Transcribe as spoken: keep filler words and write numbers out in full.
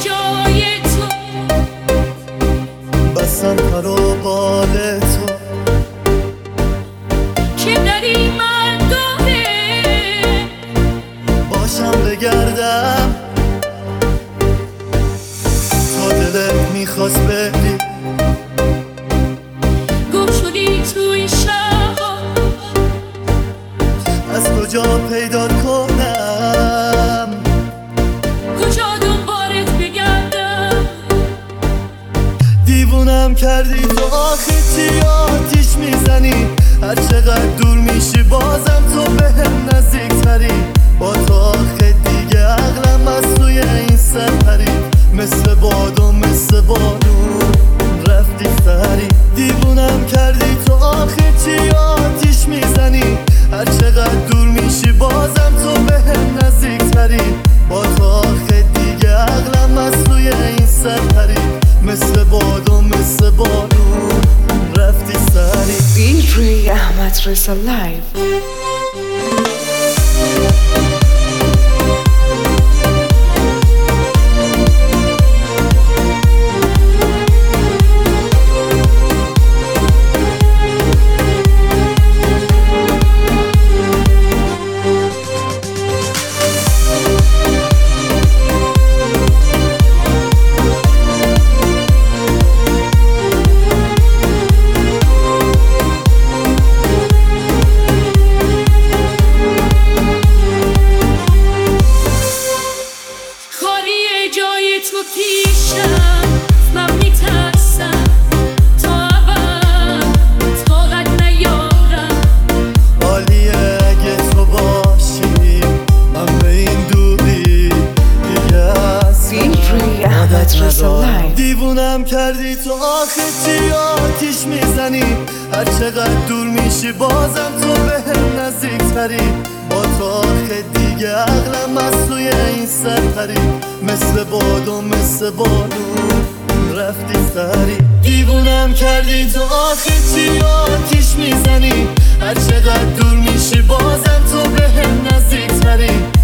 جای تو بسم پر و بال تو که در این مردمه باشم بگردم تا دلت میخواست بری گم شدی توی شبا از کجا پیدا کنم کجا دنبالت بگردم دیوونم کردی تو آخه چی آتیش میزنی هر چقدر دور میشی بازم تو بهم نزدیک تری با تو آخه دیگه عقلم از توی این سپری مثل باد و مثل بارون رفتی سری دیوونم کردی تو آخه چی آتیش میزنی هر چقدر دور میشی بازم تو بهم نزدیک تری با تو آخه دیگه عقلم از توی این سپری مثل باد و مثل بارون رفتی سری دی جی احمد رضا لایو. خالی جای تو پیشم من میترسم تا اول طاقت نیارم عالیه اگه تو باشی من به این دوری دیگه از دی جی احمد رضا لایو. دیوونم کردی تو آخه چی آتیش میزنی هر چقدر دور میشی بازم تو بهم نزدیک تری با تو آخه دیگه عقلم از توی این سپری مثل باد و مثل بارون رفتی سری دیوونم کردی تو آخه چی آتیش میزنی هر چقدر دور میشی بازم تو بهم نزدیک تری